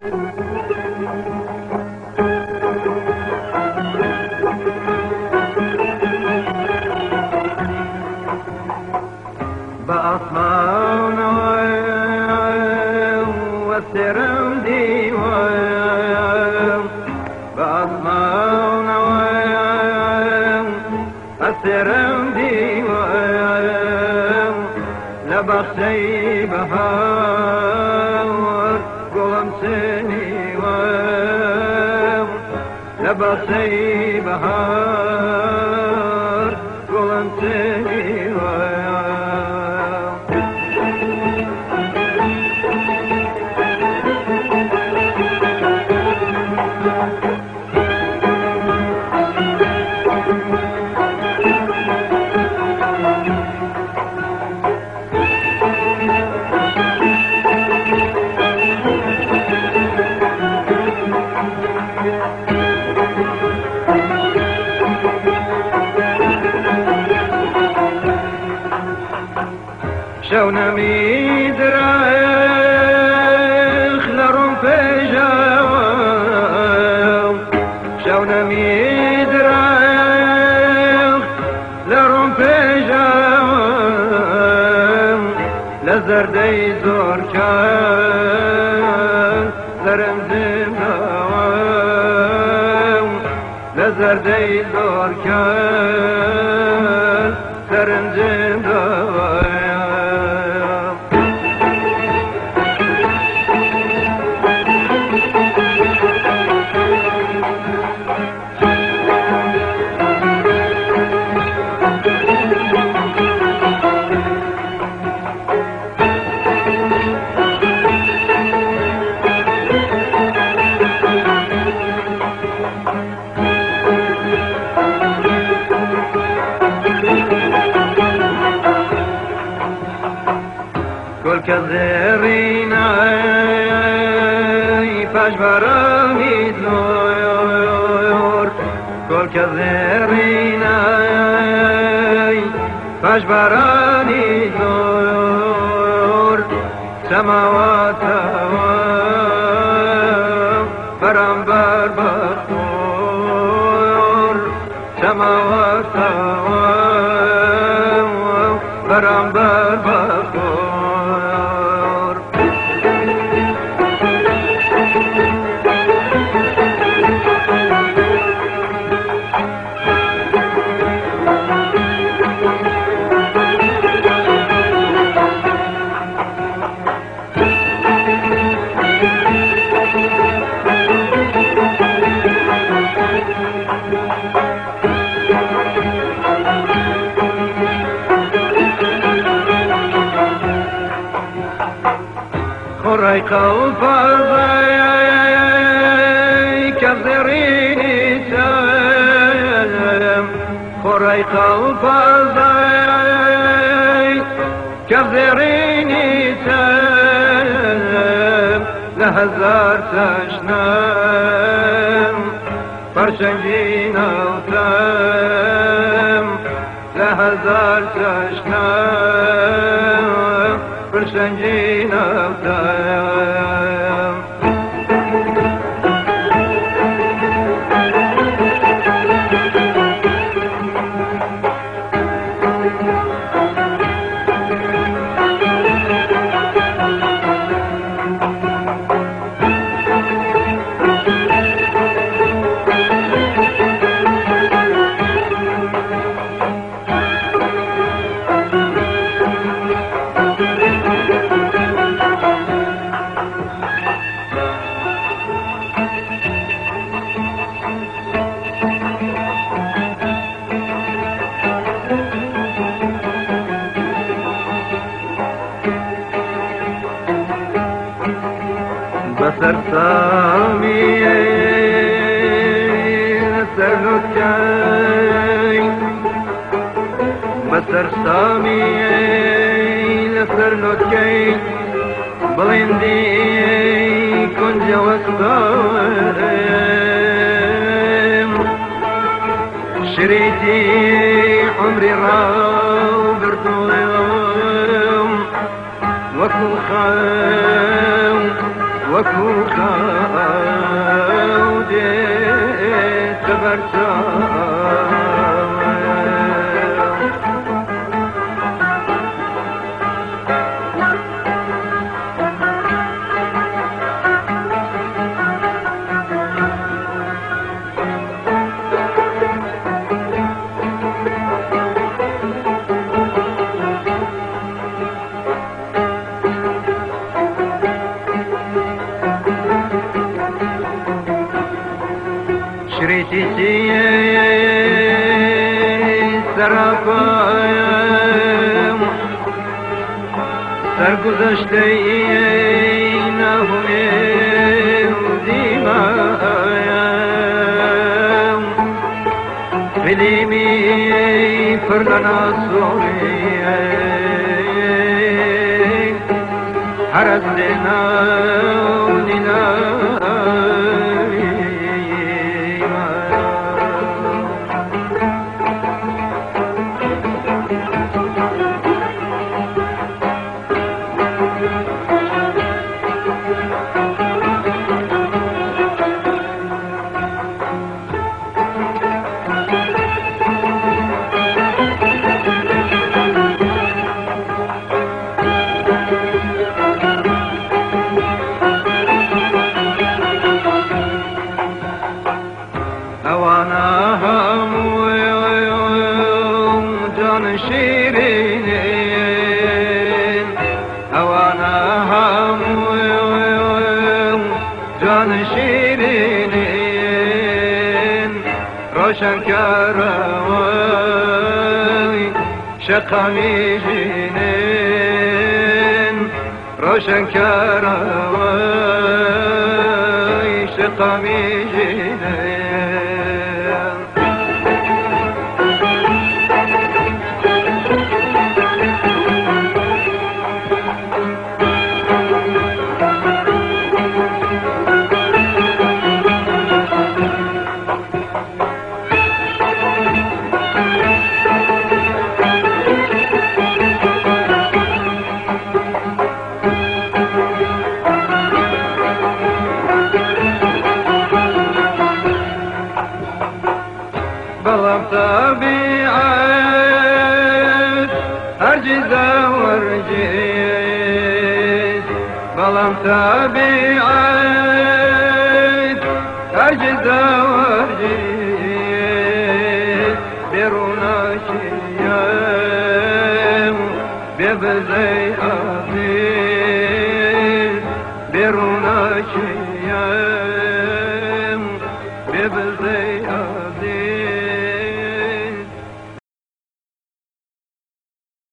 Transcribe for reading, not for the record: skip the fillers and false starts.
بأطمان والسرم ديوان بأطمان والسرم ديوان لبخشي بهار قلم سنيوان لبخشي بهار قلم سنيوان شونا ميدرخ لرم في جواب شونا ميدرخ لرم في جواب لزردي زور كان زرم زمدوام لزردي زور كان زرم زمدوام كل كذرينا فاش برامي دلور كل كذرينا فاش برامي دلور سماوات برام بر بخور سماوات برام بر بخور خوري قلبي كذريني سلام خوري قلبي كذريني سلام لهزار تشنام فرشنجينا وتام لهزار تشنام فرشنجينا وتام بسر سامي سرلوكاي بسر سامي سرلوكاي بلندي كنج وقدام شريتي عمري راو برطوم وكو خام وكو خام شريتي سرافايم سرگذشتینهم دیمایم فیلمی فرنا سوریه هر از دنانینا شیرین اوانا هم جان شیرین روشن کروی شقمی جینین روشن کروی شقمی جینین طبيعت هرجز ورجز بلام طبيعت هرجز ورجز برونا شيام ببزي أبيل برونا شيام ببزي أبيل